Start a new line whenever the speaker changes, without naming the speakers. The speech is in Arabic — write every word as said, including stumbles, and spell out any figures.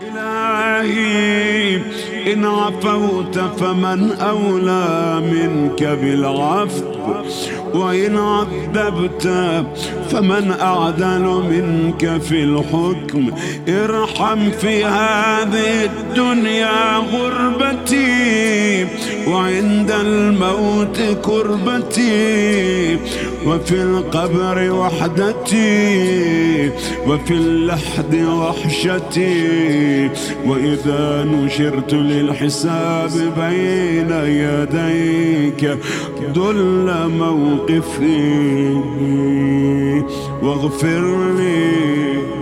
إلهي إن عفوت فمن أولى منك بالعفو، وإن عذبت فمن أعدل منك في الحكم. ارحم في هذه الدنيا غربتي، وعند الموت كربتي، وفي القبر وحدتي، وفي اللحد وحشتي، وإذا نشرت للحساب بين يديك ذل موقفي، واغفر لي